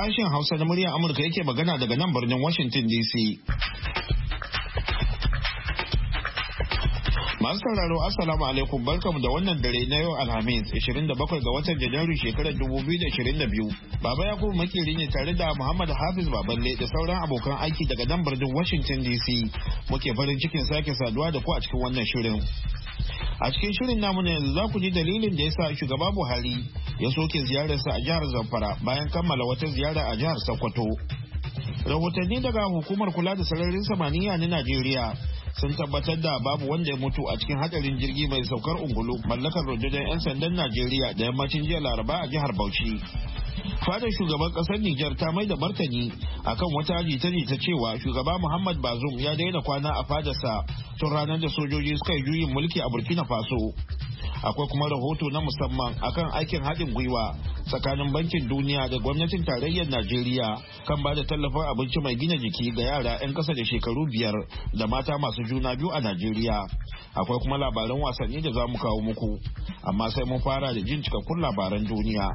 Sashen Hausa na muryar Amurka yake magana daga nan birnin Washington DC. Masu sauraro Assalamu alaikum, barkamu da wannan dare na yau Alhamis 27 ga watan Janairu shekarar 2022. Baba Yakubu makeri ne tare da Muhammad Hafiz Baballe da sauran abokan aiki daga nan birnin Washington DC. Muke farin cikin sake saduwa da ku a cikin wannan shirin. A cikin shirin namu na yanzu za ku ji dalilin da ya sa shugaba Buhari ya soke ziyararsa a jihar Zamfara bayan kammala wata ziyara a jihar Sokoto. Rahotanni daga hukumar kula da sararin samaniya na Najeriya sun tabbatar da babu wanda ya mutu a cikin hadarin jirgi mai saukar ungulu mallakar rundunar 'yan sandan Najeriya da yammacin jiya Laraba a jihar Bauchi. Fadar shugaban kasar Nijar ta mai da martani akan wata jita-jita cewa shugaba Muhammad Bazoum ya daina kwana a fadarsa tun ranar da sojoji suka yi juyin mulki a Burkina Faso. Akwai kuma rahoto na musamman akan aikin haɗin gwiwa tsakanin bankin duniya da gwamnatin tarayyar Najeriya kan ba da tallafin abinci mai gina jiki ga yara 'yan ƙasa da shekaru 5 da mata masu juna biyu a Najeriya. Akwai kuma labaran wasanni da za mu kawo muku, amma sai mun fara da jin cikakkun labaran duniya.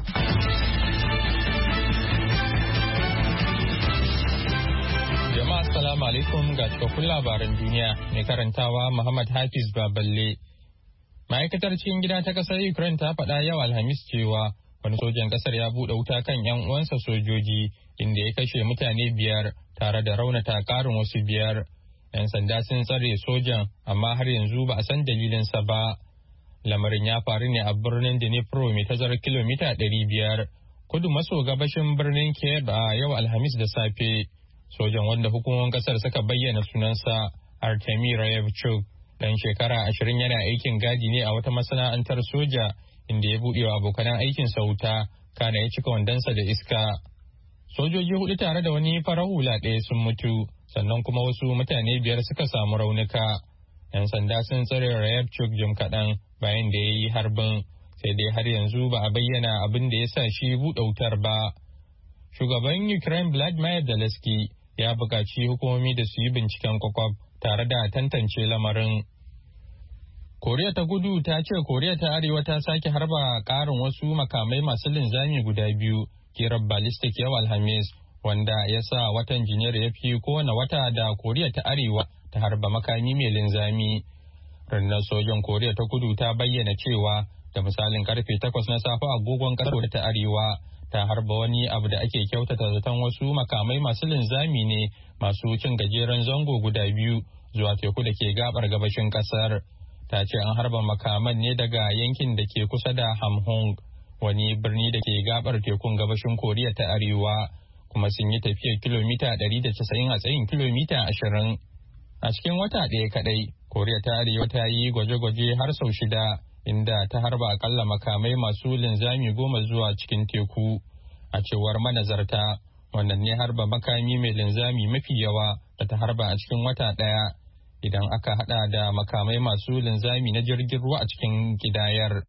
Jama'a assalamu alaikum ga cikakkun labaran duniya mai karantawa Muhammad Hafiz Baballe. Ma'aikatar cikin gida ta kasar Ukraine ta faɗa yau Alhamis cewa wani sojan kasar ya buɗe wuta kan 'yan uwansa sojoji inda ya kashe mutane 5 tare da raunata ƙarin wasu 5. 'Yan sanda sun tsare sojan amma har yanzu ba a san dalilinsa ba. Lamarin ya faru ne a birnin Dnipro mai tazarar kilomita 500 kudu maso gabashin birnin Kiev a yau Alhamis da safe. Sojan wanda hukumomin kasar suka bayyana sunansa Artemi Rayevchuk dan shekara 20 yana aikin gadi ne a wata masana'antar soja inda ya buɗe wa abokanan aikinsa wuta kana ya cika wandonsa da iska. Sojoji 4 tare da wani farar hula 1 sun mutu sannan kuma wasu mutane 5 suka samu raunuka. 'Yan sanda sun tsare Rayevchuk jim kaɗan bayan da ya yi harbin, sai dai har yanzu ba a bayyana abin da ya sa shi buɗe wutar ba. Shugaban Ukraine Vladimir Zelensky ya buƙaci hukumomi da su yi binciken kwakwaf tare da tantance lamarin. Koriya ta Kudu ta ce Koriya ta Arewa ta sake harba ƙarin wasu makamai masu linzami guda 2 kirar ballistic yau Alhamis, wanda ya sa watan Janairu ya fi kowane wata da Koriya ta Arewa ta harba makami mai linzami. Rundunar sojan Koriya ta Kudu ta bayyana cewa da misalin karfe 8 na safe agogon ƙasar ta Arewa ta harba wani abu da ake kyautata zaton wasu makamai masu linzami ne masu cin gajeren zango guda 2 zuwa teku da ke gabar gabashin kasar. Ta ce an harba makaman ne daga yankin da ke kusa da Hamhung, wani birni da ke gabar tekun gabashin Koriya ta Arewa, kuma sun yi tafiyar kilomita 190 a tsayin kilomita 20. A cikin wata ɗaya kaɗai, Koriya ta Arewa ta yi gwaje-gwaje har sau 6 inda ta harba akalla makamai masu linzami 10 zuwa cikin teku. A cewar manazarta, wannan ne harba makami mai linzami mafi yawa da ta harba a cikin wata ɗaya idan aka hada da makamai masu linzami na jirgin ruwa a cikin kidayar.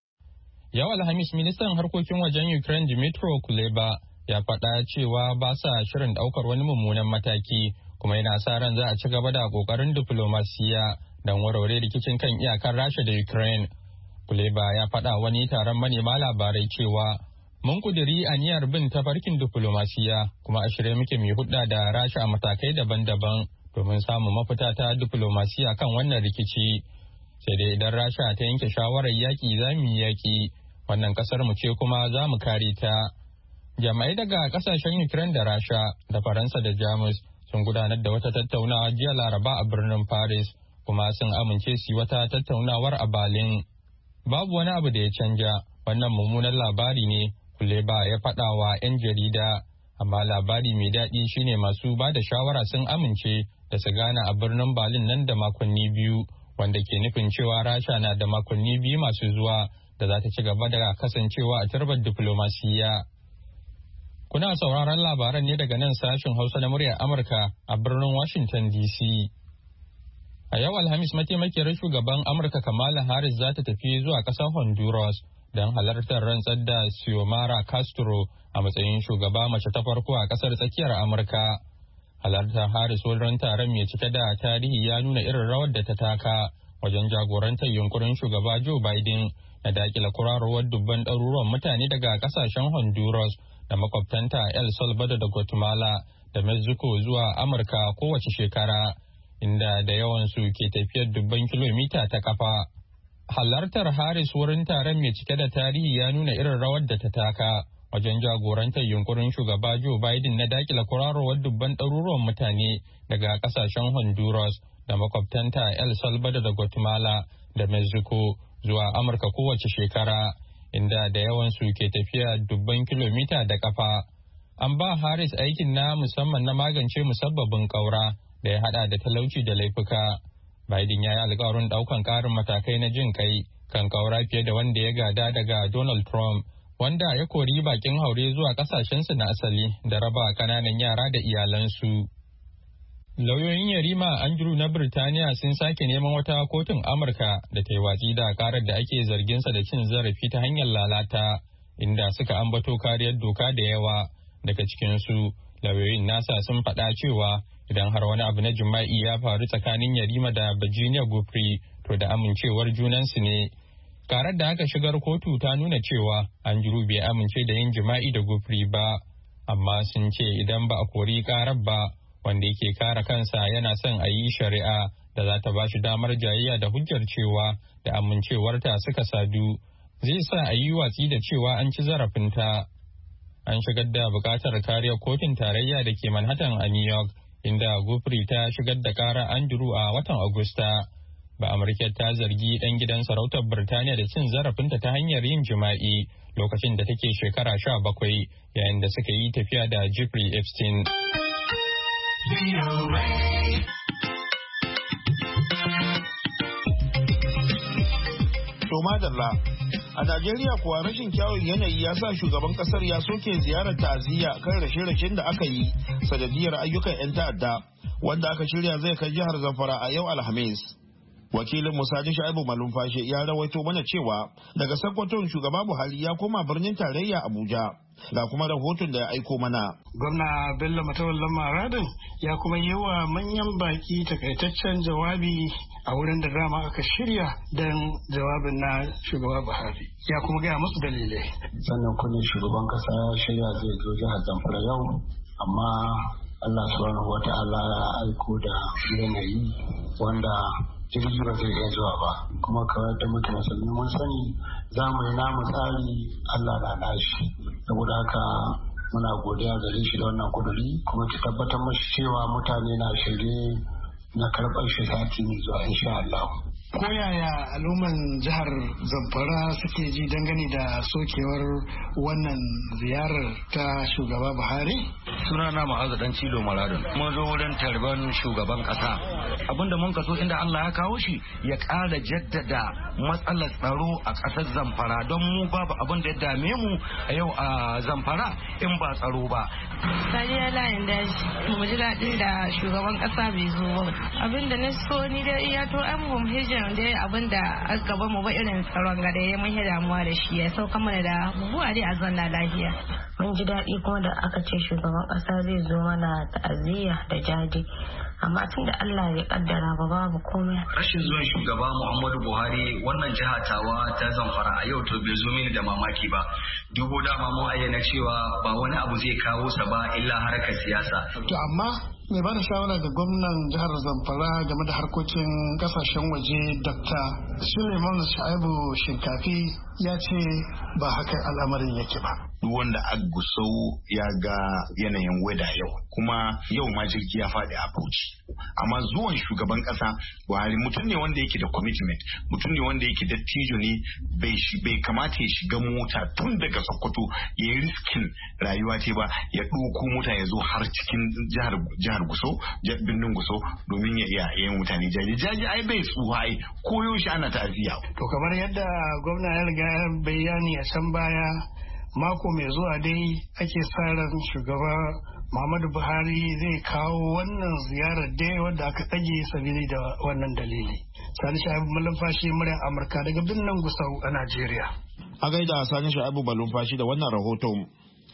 Yau Alhamis, ministan harkokin wajen Ukraine Dmytro Kuleba ya faɗa cewa ba sa shirin ɗaukar wani mummunan mataki, kuma yana sa ran za a ci gaba da ƙoƙarin diflomasiya don warware rikicin kan iyakar Rasha da Ukraine. Kuleba ya faɗa wani taron manema labarai cewa mun kuduri aniyar bin tafarkin diflomasiya kuma a shirye muke mai hudda da Rasha a matakai daban-daban domin samun mafita ta diflomasiya kan wannan rikici. Sai dai idan Rasha ta yanke shawarar yaƙi za mu yi yaƙi, wannan ƙasar mu ce kuma za mu kare ta. Jami'ai daga ƙasashen Ukraine da Rasha da Faransa da Jamus sun gudanar da wata tattaunawa jiya Laraba a birnin Paris, kuma sun amince su yi wata tattaunawar a Berlin. Babu wani abu da ya canja, wannan mummunan labari ne, Kuleba ya faɗa wa 'yan jarida, amma labari mai daɗi shine masu ba da shawara sun amince da su gana a birnin Berlin nan da makonni 2, wanda ke nufin cewa Rasha na da makonni 2 masu zuwa da za ta ci gaba da kasancewa a turbar diflomasiyya. Kuna sauraron labaran ne daga nan sashen Hausa na muryar Amurka a birnin Washington DC. A yau Alhamis, mataimakiyar shugaban Amurka Kamala Harris za ta tafi zuwa ƙasar Honduras don halartar rantsar da Xiomara Castro a matsayin shugaba mace ta farko a ƙasar tsakiyar Amurka. Halartar Harris wurin taron mai cike da tarihi ya nuna irin rawar da ta taka wajen jagorantar yunkurin shugaba Joe Biden na dakila kurarowar dubban ɗaruruwan mutane daga ƙasashen Honduras da makwabtanta El Salvador da Guatemala da Mexico zuwa Amurka kowace shekara, inda da yawansu ke tafiyar dubban kilomita ta kafa. Halartar Harris wurin taron mai cike da tarihi ya nuna irin rawar da ta taka wajen jagorantar yunkurin shugaba Joe Biden na dakila kurarowar dubban ɗaruruwan mutane daga ƙasashen Honduras da makwabtanta El Salvador da Guatemala da Mexico zuwa Amurka kowace shekara, inda da yawansu ke tafiya dubban kilomita da kafa. An ba Harris aikin na musamman na magance musabbabin ƙaura da ya hada da talauci da laifuka. Biden ya yi alkawarin daukan karin matakai na jin kai kan ƙaura fiye da wanda ya gada daga Donald Trump, wanda ya kori bakin haure zuwa kasashensu na asali da raba kananan yara da iyalansu. Lauyoyin Yarima Andrew na Birtaniya sun sake neman wata kotun Amurka da ta yi watsi da karar da ake zarginsa da cin zarafi ta hanyar lalata, inda suka ambato kariyar doka da yawa. Daga cikinsu, lauyoyin nasa sun faɗa cewa idan har wani abu na jima'i ya faru tsakanin Yarima da Virginia Giuffre, to da amincewar junansu ne. Karar da aka shigar kotu ta nuna cewa Andrew bai amince da yin jima'i da Giuffre ba, amma sun ce idan ba a kori karar ba, wanda yake kare kansa yana son a yi shari'a da za ta ba shi damar jayayya da hujjar cewa da amincewarta suka sadu, zai sa a yi watsi da cewa an ci zarafinta. An shigar da bukatar kariyar kotun tarayya da ke Manhattan a New York, inda Giuffre ta shigar da kara Andrew a watan Agusta. Ba Amurka ta zargi ɗan gidan sarautar Birtaniya da cin zarafinta ta hanyar yin jima'i lokacin da take shekara 17 yayin da suka yi tafiya da Jeffrey Epstein. To madalla, a Najeriya kuwa rashin kyawun yanayi ya sa shugaban kasar ya soke ziyarar ta'aziyya kan rashe-rashen da aka yi sanadiyar ayyukan 'yan ta'adda wanda aka shirya zai kai jihar Zamfara a yau Alhamis. Wakilin Musadi Sha'ibu Malumfashi ya rawaito mana cewa daga Sokoton shugaba Buhari ya koma birnin tarayya Abuja. Ga kuma rahoton da ya aiko mana. Gwamna Bello Matawalle Maradin ya kuma yi wa manyan baki takaitaccen jawabi a wurin da dama aka shirya don jawabin na shugaba Buhari. Ya kuma gaya musu dalilai. Sannan kullum shugaban kasa ya shirya zai zo jihar Zamfara yau, amma Allah subhanahu wa ta'ala ya aiko da yanayi wanda jirgi ba zai iya zuwa ba, kuma kawai da muke musulmi mun sani za mu yi namu tsari, Allah na nashi. Saboda haka muna godiya gare shi da wannan kuduri, kuma ki tabbatar mashi cewa mutane na shirye na karɓar shi sati mai zuwa insha Allah. Ko yaya al'umman jihar Zamfara suke ji dangane da sokewar wannan ziyarar ta shugaba Buhari? Sunana Ma'azu Dan Cilo Maradun. Mun zo wurin tarban shugaban kasa. Abinda mun kaso inda Allah ya kawo shi ya ƙara jaddada matsalar tsaro a ƙasar Zamfara, don mu babu abin da ya dame mu a yau a Zamfara in ba tsaro ba. Sariya layin daji, mu ji daɗin da shugaban ƙasa bai zo ba. Abin da na so ni da iya to an mu hijira da abin da aka gaba mu ba irin tsaron gada ya mun damuwa da shi ya sauka mana da bubuwa dai a zanna lafiya. Mun ji daɗi kuma da aka ce shugaban ƙasa zai zo mana ta'aziyya da jaje, amma tun da Allah ya kaddara ba babu komai. Rashin zuwan shugaba Muhammadu Buhari wannan jiha tawa ta Zamfara a yau to bai zo mini da mamaki ba. Dubo dama mun ayyana cewa ba wani abu zai kawo sa ba illa harkar siyasa. To amma mai bada shawara ga gwamnan jihar Zamfara game da harkokin kasashen waje Dr. Suleiman Sha'ibu Shinkafi ya ce ba haka al'amarin yake ba. Duk wanda a Gusau ya ga yanayin weda yau, kuma yau ma jirgi ya faɗi a Bauchi. Amma zuwan shugaban ƙasa Buhari mutum ne wanda yake da commitment, mutum ne wanda yake dattijo ne, bai kamata ya shiga mota tun daga Sokoto ya yi riskin rayuwa ce ba, ya ɗauko mota ya zo har cikin jihar Gusau, birnin Gusau domin ya iya yin mutane jaji ai bai tsuwa ai koyo shi ana ta'aziyya. To kamar yadda gwamna ya riga bayani a can baya, mako mai zuwa dai ake sa ran shugaba Muhammadu Buhari zai kawo wannan ziyarar dai wadda aka ɗage sabili da wannan dalili. Sani Sha'ibu Malumfashi, muryar Amurka daga birnin Gusau a Najeriya. A gaida Sani Sha'ibu Malumfashi da wannan rahoton.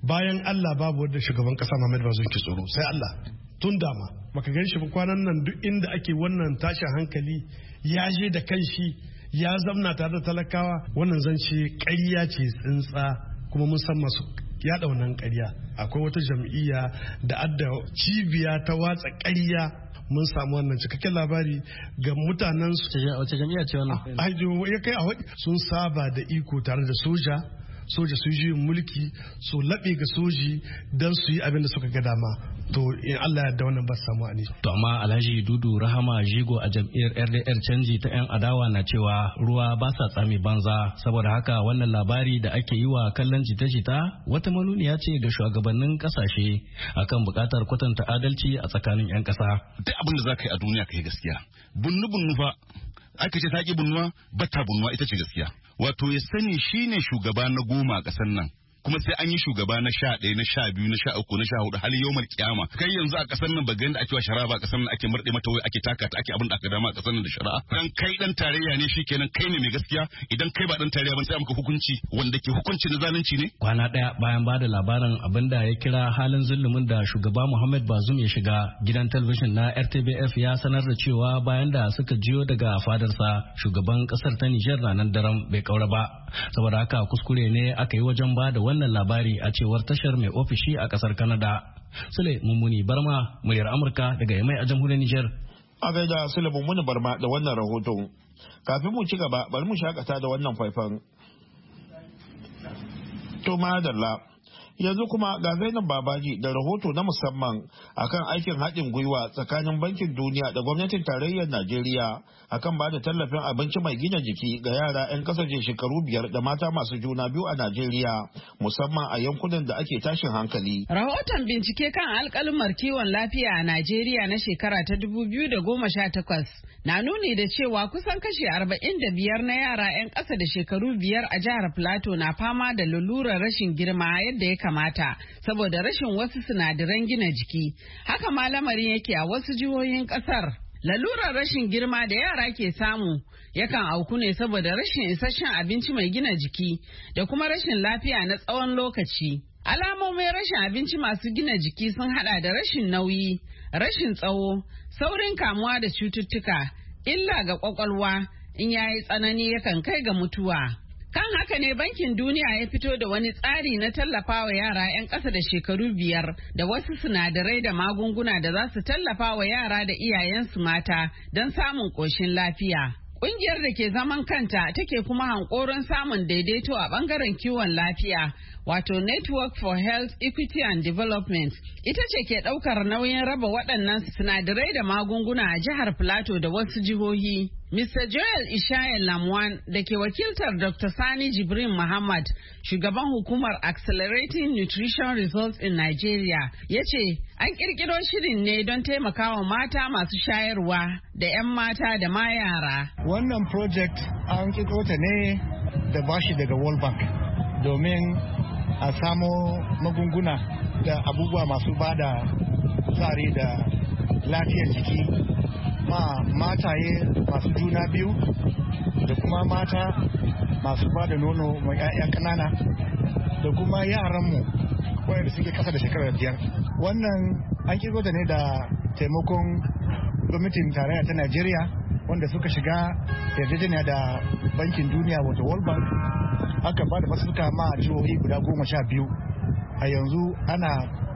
bayan Allah babu wanda shugaban kasa Muhammad Bazoum ke tsoro sai Allah. Tun dama baka gan shi ba kwanan nan duk inda ake wannan tashin hankali ya je da kanshi ya zamna tare da talakawa. Wannan zance ƙarya ce tsintsa, kuma mun san masu yaɗa wannan ƙarya. Akwai wata jam'iyya da adda cibiya ta watsa ƙarya. Mun samu wannan cikakken labari ga mutanen su. Wace jam'iyya ce wannan? Ya kai a sun saba da iko tare da soja su yi mulki su laɓe ga soji don su yi abin da suka ga dama. To in Allah ya da wannan ba samu a To amma Alhaji Dudu Rahama Jigo a jam'iyyar RDR canji ta 'yan adawa na cewa ruwa ba sa tsami banza, saboda haka wannan labari da ake yi wa kallon jita-jita wata manuniya ce ga shugabannin kasashe akan bukatar kwatanta adalci a tsakanin 'yan kasa. Duk abin da za ka yi a duniya ka yi gaskiya. Bunnu fa aka ce ta ki bunnuwa bata bunnuwa ita ce gaskiya. Wato ya sani shine shugaba na 10 a ƙasar nan, kuma sai an yi shugaba na 11 na 12 na 13 na 14 har yawmar kiyama. Kai yanzu a ƙasar nan ba ga yanda ake wa shari'a ba, ƙasar nan ake murɗe mata wai ake taka ta ake abin da aka dama a ƙasar nan da shari'a. Dan kai dan tarayya ne shikenan kai ne mai gaskiya, idan kai ba dan tarayya ba sai maka hukunci wanda ke hukunci na zalunci ne. Kwana ɗaya bayan bada labarin abin da ya kira halin zulumin da shugaba Muhammad Bazoum ya shiga, gidan talabijin na RTBF ya sanar da cewa bayan da suka jiyo daga fadarsa shugaban ƙasar ta Nijar na nan daren bai kaura ba. Saboda haka kuskure ne aka yi wajen bada wannan labari a cewar tashar mai ofishi a kasar Canada. Sule Mummuni Barma, muryar Amurka daga Yamai a jamhuriyar Nijar. A gaida Sule Mummuni Barma da wannan rahoton. Kafin mu ci gaba, bari mu shakata da wannan faifan. To madalla. Yanzu kuma ga Zainab Babaji da rahoto na musamman akan aikin haɗin gwiwa tsakanin Bankin Duniya da gwamnatin tarayyar Najeriya akan ba da tallafin abinci mai gina jiki ga yara 'yan kasashe shekaru 5 da mata masu juna biyu a Najeriya, musamman a yankunan da ake tashin hankali. Rahoton bincike kan alƙalumar kiwon lafiya a Najeriya na shekara ta 2018 na nuni da cewa kusan kashi 45 na yara 'yan ƙasa da shekaru 5 a jihar Plateau na fama da lalurar rashin girma yadda ya kamata saboda rashin wasu sinadaran gina jiki. Haka ma lamarin yake a wasu jihohin kasar. Lalurar rashin girma da yara ke samu yakan auku ne saboda rashin isasshen abinci mai gina jiki da kuma rashin lafiya na tsawon lokaci. Alamomin rashin abinci masu gina jiki sun hada da rashin nauyi, rashin tsawo, saurin kamuwa da cututtuka, illa ga kwakwalwa, in yayi tsanani yakan kai ga mutuwa. Kan haka ne Bankin Duniya ya fito da wani tsari na tallafawa yara 'yan ƙasa da shekaru 5 da wasu sinadarai da magunguna da za su tallafa wa yara da iyayensu mata don samun ƙoshin lafiya. Ƙungiyar da ke zaman kanta take kuma hankoron samun daidaito a ɓangaren kiwon lafiya, wato Network for Health, Equity and Development, ita ce ke ɗaukar nauyin raba waɗannan sinadarai da magunguna a jihar Plateau da wasu jihohi. Mr. Joel Ishaya Lamwan da ke wakiltar Dr. Sani Jibrin Muhammad, shugaban hukumar Accelerating Nutrition Results in Nigeria, ya ce an kirkiro shirin ne don taimakawa mata masu shayarwa da 'yan mata da ma yara. Wannan project an kirkiro ta ne da bashi daga World Bank domin a samo magunguna da abubuwa masu bada kuzari da lafiyar jiki ma mataye masu juna biyu da kuma mata masu ba da nono mai 'ya'ya ƙanana da kuma yaranmu wanda suke kasa da shekarar 5. Wannan an kirgo da ne da taimakon gwamnatin tarayya ta Najeriya wanda suka shiga yarjejeniya da Bankin Duniya wato World Bank, aka ba da masuka ma jihohi guda 12. A yanzu ana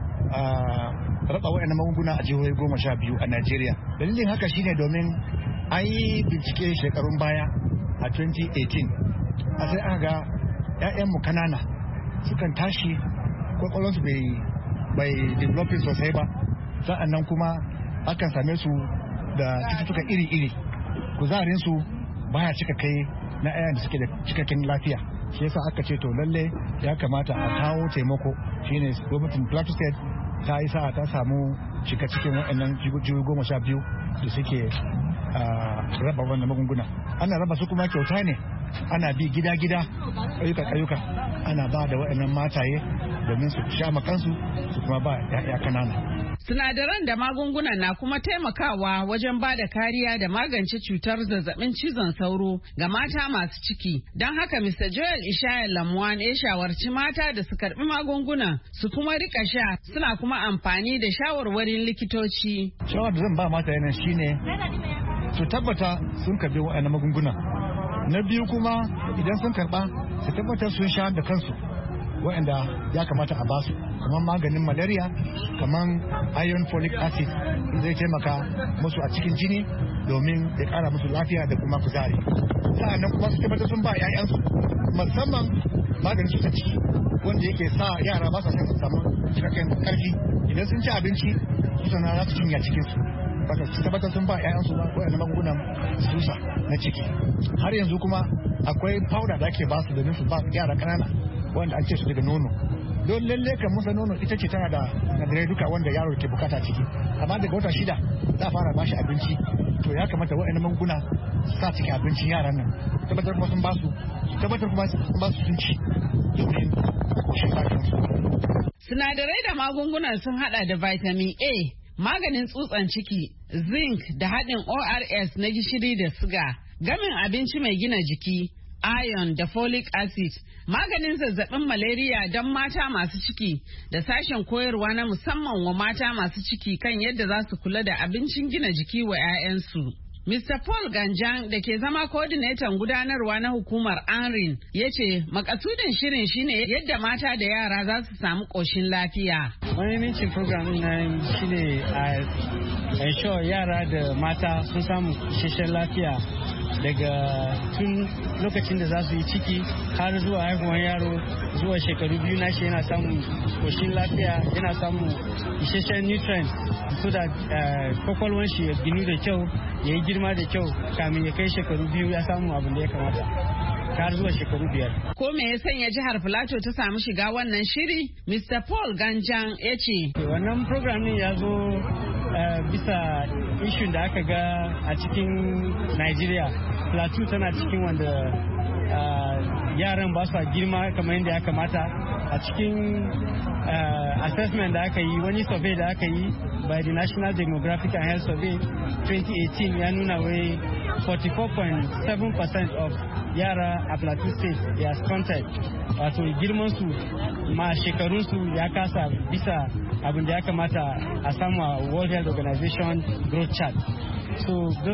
raba waɗannan magunguna a jihohi 12 a Najeriya. Dalilin haka shine domin an yi bincike shekarun baya a 2018, a sai aka ga 'ya'yanmu kanana sukan tashi kwakwalonsu bai developing sosai ba, sa'an nan kuma akan same su da cututtuka iri-iri, kuzarinsu baya cika kai na 'ya'yan da suke da cikakken lafiya. Shi yasa aka ce to lalle ya kamata a kawo taimako, shine gwamnatin Plateau State ta yi sa'a ta samu cika cikin waɗannan jihohi 12 da suke raba wannan magunguna. Ana raba su kuma kyauta ne, ana bi gida-gida, ƙauyuka ana ba da waɗannan mataye domin su sha makansu su kuma ba 'ya'ya kanana. Sinadaran da magungunan na kuma taimakawa wajen ba da kariya da magance cutar zazzabin cizon sauro ga mata masu ciki. Don haka Mr. Joel Ishaya Lamwan ya shawarci mata da su karbi magungunan su kuma rika sha suna kuma amfani da shawarwarin likitoci. Shawar da zan ba mata yana shine su tabbata sun karbi wa'annan magunguna. Na biyu kuma idan sun karba su tabbatar sun sha da kansu wa'anda ya kamata a basu. Kamar maganin malaria, kamar iron folic acid zai taimaka musu a cikin jini domin ya kara musu lafiya da kuma kuzari. Sa'annan kuma su tabbatar sun ba 'ya'yansu musamman maganin cutar ciki wanda yake sa yara ba sa samu cikakken karfi idan sun ci abinci su sana za su cinya cikinsu. Baka su tabbatar sun ba 'ya'yansu waɗannan magungunan susa na ciki. Har yanzu kuma akwai powder da ake ba su domin su ba yara ƙanana wanda an ce su daga nono. Don lalle kan musa nono ita ce tana da sinadarai duka wanda yaro ke bukata ciki, amma daga wata 6 za a fara bashi abinci. To ya kamata waɗannan magunguna su sa cikin abincin yaran nan, tabbatar kuma sun ba su, tabbatar kuma sun ba su sun ci domin koshin lafiyarsu. Sinadarai da magungunan sun hada da vitamin A, maganin tsutsan ciki, zinc da haɗin ORS na gishiri da siga, gamin abinci mai gina jiki, iron da folic acid, maganin zazzabin malaria don mata masu ciki da sashen koyarwa na musamman wa mata masu ciki kan yadda za su kula da abincin gina jiki wa 'ya'yansu. Mr. Paul Ganjan da ke zama coordinator gudanarwa na hukumar ANRIN ya ce makasudin shirin shine yadda mata da yara za su samu ƙoshin lafiya. Mahimmancin program nan shine a ensure yara da mata sun samu isasshen lafiya daga tun lokacin da za su yi ciki har zuwa haihuwar yaro zuwa shekaru 2 na shi yana samun ƙoshin lafiya, yana samun isasshen nutrients so da kwakwalwan shi ya ginu da kyau, ya yi girma da kyau kamin ya kai shekaru 2 ya samu abin da ya kamata har zuwa shekaru 5. Ko me ya sanya jihar Plateau ta samu shiga wannan shiri? Mr. Paul Ganjan ya ce. Wannan program ne ya zo bisa issue da aka ga a cikin Nigeria. Plateau tana cikin wanda yaran ba su girma kamar yadda ya kamata. A cikin assessment da aka yi, wani survey da aka yi by the National Demographic and Health Survey 2018 ya nuna wai 44.7% of yara a Plateau State ya stunted, wato girman su ma shekarun su ya kasa bisa abin da ya kamata a samu a World Health Organization growth chart. So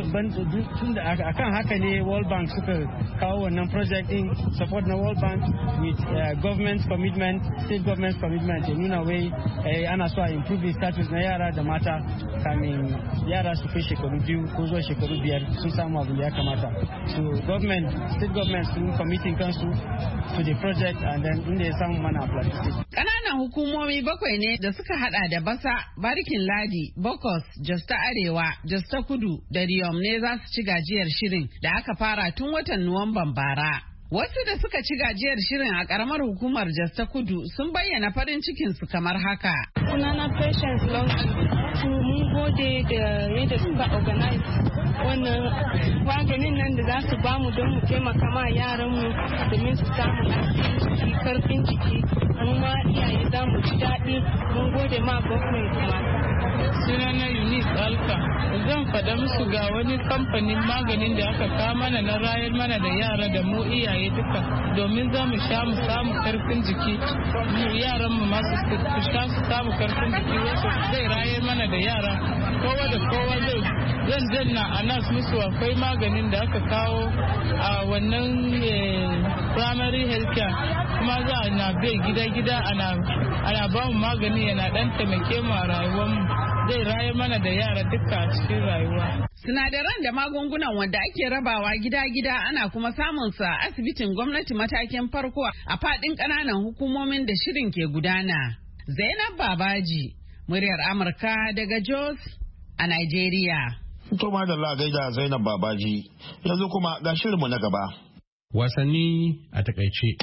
tun da akan haka ne World Bank suka kawo wannan project din, support na World Bank with government commitment, state government commitment ya nuna wai ana so a improve the status na yara da mata kamin yara su kai shekaru 2 ko zuwa shekaru 5 sun samu abin da ya kamata. So government, state government sun committing kansu to the project and then inda ya samu mana application. Ƙananan hukumomi 7 ne da suka hada da Basa, Barikin Ladi, Bokos, Jos ta Arewa, Jos ta Kudu da Riyom ne za su ci gajiyar shirin da aka fara tun watan Nuwamban bara. Wasu da suka ci gajiyar shirin a karamar hukumar Jos ta Kudu sun bayyana farin cikinsu kamar haka. Sunana Patience Longi, mun gode da yadda suka organize wannan maganin nan da za su bamu don mu taimaka ma yaranmu domin su samu lafiya, karfin jiki, mu ma iyaye za mu ji daɗi. Mun gode ma gwamnati kuma. Sunana Eunice Alka, zan faɗa musu ga wani kamfanin maganin da aka kawo mana na rayar mana da yara da mu iyaye duka domin za mu sha mu samu karfin jiki, mu yaran mu masu su sha su samu karfin jiki wasu zai rayar mana da yara, kowa da kowa zan danna a nas musu akwai maganin da aka kawo a wannan primary health care kuma za a na bai gida-gida ana ba mu magani yana dan taimake mu a rayuwarmu, zai raye mana da yara duka a cikin rayuwa. Sinadaran da magungunan wanda ake rabawa gida-gida ana kuma samun sa a asibitin gwamnati matakin farko a fadin ƙananan hukumomin da shirin ke gudana. Zainab Babaji, muryar Amurka daga Jos a Nigeria. To madalla gaida Zainab Babaji, yanzu kuma ga shirinmu na gaba. Wasanni a takaice.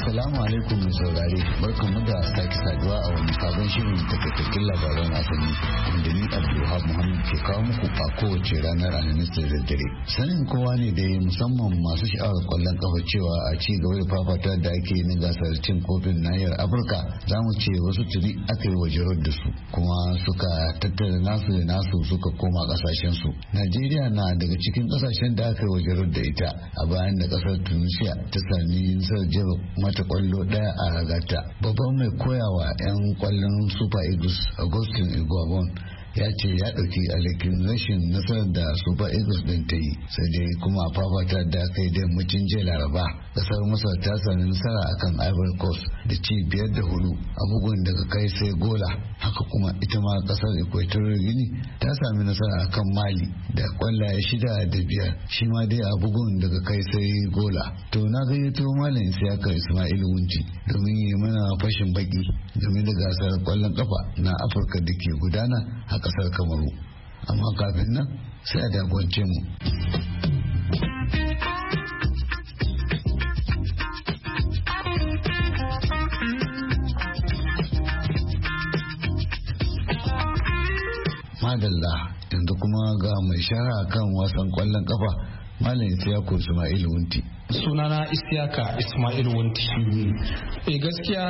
Assalamu alaikum mai saurare, barkanmu da sake saduwa a wani sabon shirin takaitattun labaran wasanni wanda ni Abdulwahab Muhammad ke kawo muku a kowace ranar Alhamis da daddare. Sanin kowa ne da musamman masu sha'awar kwallon kafa cewa a ci gaba da fafata da ake na gasar cin kofin nahiyar Afirka, za mu ce wasu tuni aka yi wajerar da su kuma suka tattara nasu da nasu suka koma kasashen su. Najeriya na daga cikin kasashen da aka yi wajerar da ita a bayan da kasar Tunisia ta sami nasarar jefa mata kwallo daya a ragata. Babban mai koyawa 'yan kwallon Super Eagles Augustine Iguabon ya ce ya ɗauki alhakin rashin nasarar da Super Eagles ɗin ta yi, sai dai kuma fafata da kai da yammacin jiya Laraba ƙasar Masar ta sami nasara akan Ivory Coast da ci 5-4 a bugun daga kai sai gola. Haka kuma ita ma ƙasar Equatorial Guinea ta sami nasara akan Mali da kwallaye 6-5 shi ma dai a bugun daga kai sai gola. To na gayyato Malam Isiyaka Ismail Wunti domin yi mana fashin baki game da gasar kwallon kafa na Afirka da ke gudana a kasar Kamaru, amma kafin nan sai a dagwance mu. Madalla, yanzu kuma ga mai shara kan wasan kwallon kafa Malam Isiyaka Ismail Wunti. Sunana Isiyaka Ismail Wunti. Gaskiya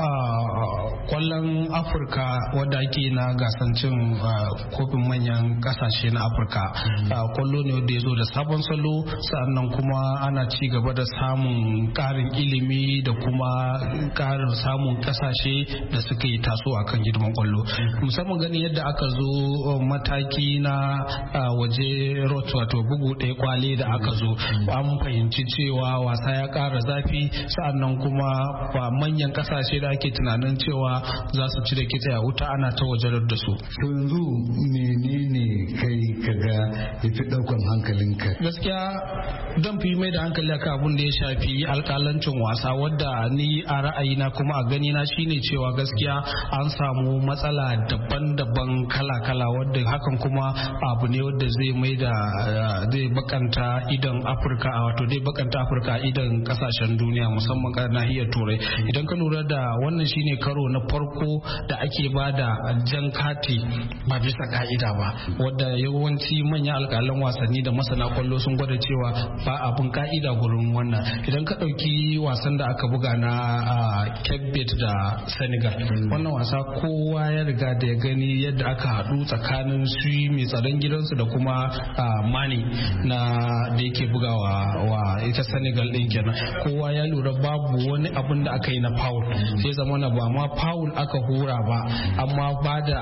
kwallon Afirka wadda ake na gasancin kofin manyan kasashe na Afirka kwallo ne wadda ya zo da sabon salo, sannan kuma ana ci gaba da samun karin ilimi da kuma karin samun kasashe da suka yi taso a kan girman kwallo, musamman ganin yadda aka zo mataki na waje rot wato bugu ɗaya kwale da aka zo, an fahimci cewa wasa ya ƙara zafi, sa'annan kuma ba manyan kasashe da ake tunanin cewa za su ci da kitse a wuta ana ta wajarar da su. To yanzu menene kai kaga ya fi ɗaukan hankalinka? Gaskiya don fi mai da hankali akan abin da ya shafi alƙalancin wasa, wadda ni a ra'ayina kuma a gani na shine cewa gaskiya an samu matsala daban-daban kala-kala, wadda hakan kuma abu ne wadda zai mai da zai bakanta idan Afirka wato zai bakanta Afirka idan kasashen duniya musamman nahiyar Turai. Idan ka lura da wannan shine karo na farko da ake ba da jan kati ba bisa ka'ida ba, wadda yawanci manyan alƙalan wasanni da masana kwallo sun gwada cewa ba abin ka'ida gurin wannan. Idan ka ɗauki wasan da aka buga na Cape Verde da Senegal, wannan wasa kowa ya riga da ya gani yadda aka haɗu tsakanin su mai tsaron gidansu da kuma Mane na da yake bugawa wa ita Senegal ɗin kenan. Kowa ya lura babu wani abin da aka yi na foul, sai zama na ba ma foul aka hura ba, amma ba da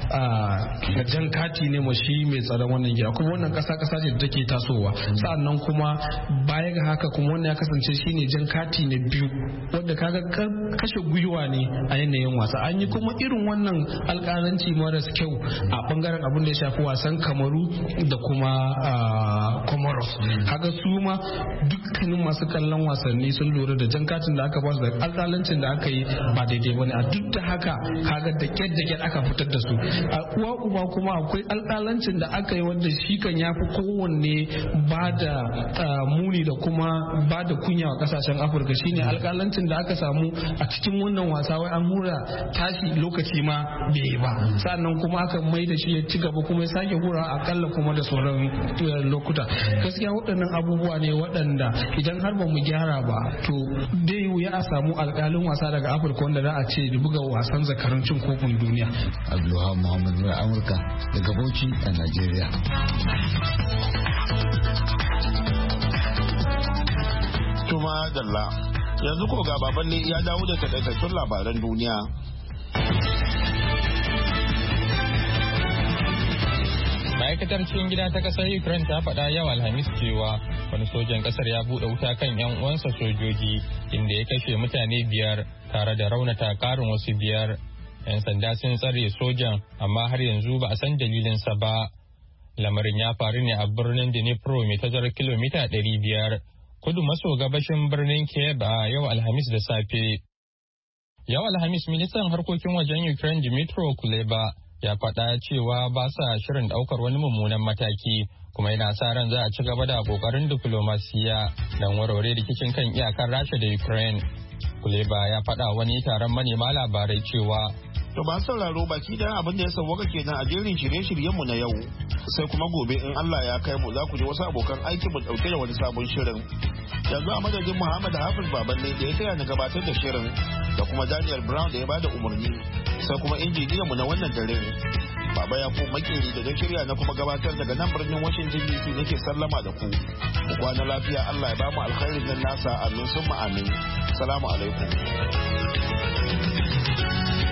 jan kati ne shi mai tsaron wannan gida, kuma wannan kasa ce da take tasowa. Sa'annan kuma baya ga haka kuma wannan ya kasance shine jan kati na biyu, wanda kaga kashe gwiwa ne a yanayin wasa. An yi kuma irin wannan alƙalanci maras kyau a bangaren abin da ya shafi wasan Kamaru da kuma Comoros. Kaga su ma dukkanin masu kallon wasanni sun lura da jan katin da aka ba su da alƙalancin da aka yi ba daidai bane. A duk da haka kaga da kyar aka fitar da su. A uwa uba kuma akwai alƙalancin da aka yi wanda shi kan yafi kowanne ba da muni da kuma ba da kunya wa kasashen Afirka, shine alƙalancin da aka samu a cikin wannan wasa, wai an hura tashi lokaci ma bai ba, sannan kuma aka mai da shi ya ci gaba kuma ya sake hura akalla kuma da sauran lokuta. Gaskiya waɗannan abubuwa ne waɗanda idan har ba mu gyara ba to dai wuya a samu alƙalin wasa daga Afirka wanda za a ce buga wasan zakarun cin kofin duniya. Abdulwahab Muhammad na Amurka daga Bauchi a Najeriya. Tuma Dalla, yanzu ko ga baban ne ya dawo da takaitattun labaran duniya. Ma'aikatar cikin gida ta kasar Ukraine ta faɗa yau Alhamis cewa wani sojan kasar ya buɗe wuta kan 'yan uwansa sojoji inda ya kashe mutane 5 tare da raunata ƙarin wasu 5. 'Yan sanda sun tsare sojan amma har yanzu ba a san dalilinsa ba. Lamarin ya faru ne a birnin Dnipro mai tazarar kilomita 500 kudu maso gabashin birnin Kiev a yau Alhamis da safe. Yau Alhamis ministan harkokin wajen Ukraine Dmytro Kuleba ya faɗa cewa ba sa shirin ɗaukar wani mummunan mataki kuma yana sa ran za a ci gaba da ƙoƙarin diflomasiya don warware rikicin kan iyakar Rasha da Ukraine. Kuleba ya faɗa wani taron manema labarai cewa To ba sauraro baki da abin da ya sauwaka kenan a jerin shirye-shiryenmu na yau. Sai kuma gobe in Allah ya kai mu za ku ji wasu abokan aiki mu dauke da wani sabon shirin. Yanzu a madadin Muhammad Hafiz Baballe da ya taya ni gabatar da shirin da kuma Daniel Brown da ya bada umarni. Sai kuma injiniyan mu na wannan dare. Baba ya ku makeri da don shirya na kuma gabatar daga nan birnin Washington DC nake sallama da ku. Ku kwana lafiya Allah ya ba mu alkhairin nan nasa amin summa amin. Salamu alaikum.